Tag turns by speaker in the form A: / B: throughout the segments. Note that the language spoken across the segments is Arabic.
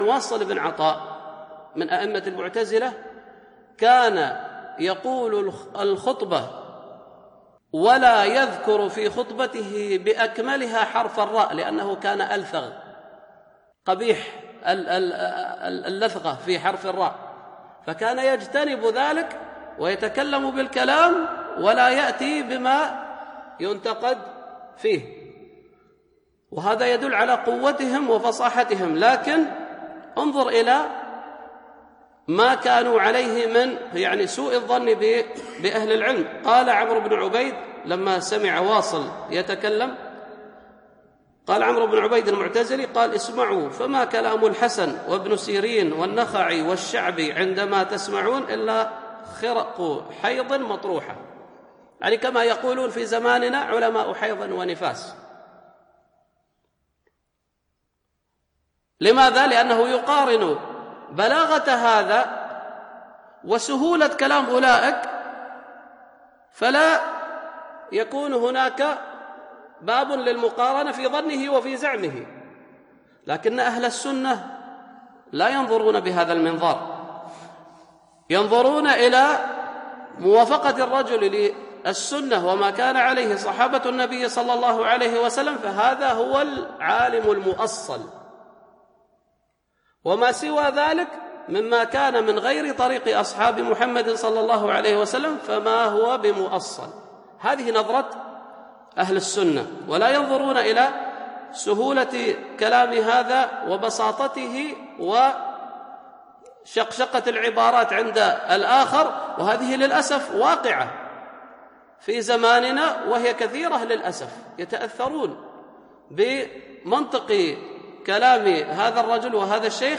A: واصل بن عطاء من أئمة المعتزلة كان يقول الخطبة ولا يذكر في خطبته بأكملها حرف الراء، لأنه كان ألثغ قبيح اللثغة في حرف الراء، فكان يجتنب ذلك ويتكلم بالكلام ولا يأتي بما ينتقد فيه، وهذا يدل على قوتهم وفصاحتهم. لكن انظر إلى ما كانوا عليه من سوء الظن بأهل العلم. قال عمرو بن عبيد لما سمع واصل يتكلم، قال عمرو بن عبيد المعتزلي قال: اسمعوا، فما كلام الحسن وابن سيرين والنخعي والشعبي عندما تسمعون إلا خرق حيض مطروحة، يعني كما يقولون في زماننا علماء حيض ونفاس. لماذا؟ لأنه يقارن بلاغة هذا وسهولة كلام أولئك، فلا يكون هناك باب للمقارنة في ظنه وفي زعمه. لكن أهل السنة لا ينظرون بهذا المنظار، ينظرون إلى موافقة الرجل للسنة وما كان عليه صحابة النبي صلى الله عليه وسلم، فهذا هو العالم المؤصل، وما سوى ذلك مما كان من غير طريق أصحاب محمد صلى الله عليه وسلم فما هو بمؤصل. هذه نظرة أهل السنة، ولا ينظرون إلى سهولة كلام هذا وبساطته وشقشقة العبارات عند الآخر. وهذه للأسف واقعة في زماننا، وهي كثيرة للأسف، يتأثرون بمنطق كلام هذا الرجل وهذا الشيخ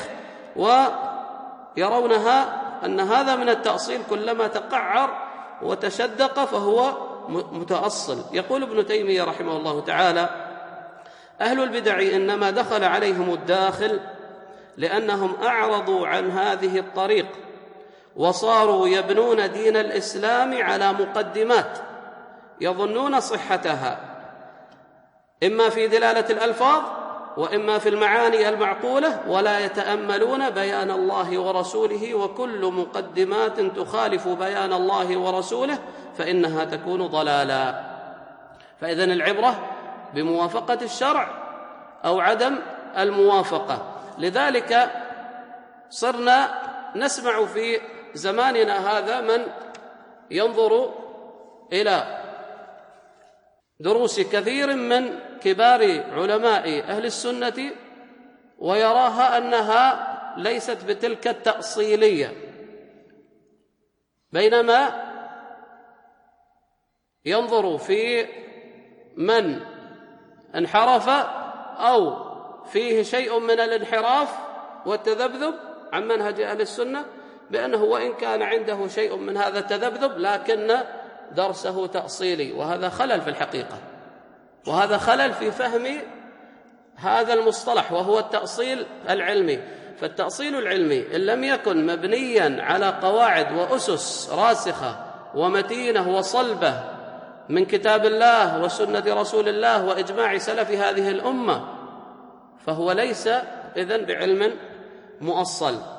A: ويرونها أن هذا من التأصيل، كلما تقعر وتشدق فهو متأصل. يقول ابن تيمية رحمه الله تعالى: أهل البدع إنما دخل عليهم الداخل لأنهم أعرضوا عن هذه الطريق وصاروا يبنون دين الإسلام على مقدمات يظنون صحتها، إما في دلالة الألفاظ وإما في المعاني المعقولة، ولا يتأملون بيان الله ورسوله، وكل مقدمات تخالف بيان الله ورسوله فإنها تكون ضلالا. فإذن العبرة بموافقة الشرع أو عدم الموافقة. لذلك صرنا نسمع في زماننا هذا من ينظر إلى دروس كثير من كبار علماء أهل السنة ويراها أنها ليست بتلك التأصيلية، بينما ينظر في من انحرف أو فيه شيء من الانحراف والتذبذب عن منهج أهل السنة بأنه وإن كان عنده شيء من هذا التذبذب لكن درسه تأصيلي، وهذا خلل في الحقيقة، وهذا خلل في فهم هذا المصطلح وهو التأصيل العلمي. فالتأصيل العلمي إن لم يكن مبنيا على قواعد وأسس راسخة ومتينة وصلبة من كتاب الله وسنة رسول الله وإجماع سلف هذه الأمة، فهو ليس إذن بعلم مؤصل.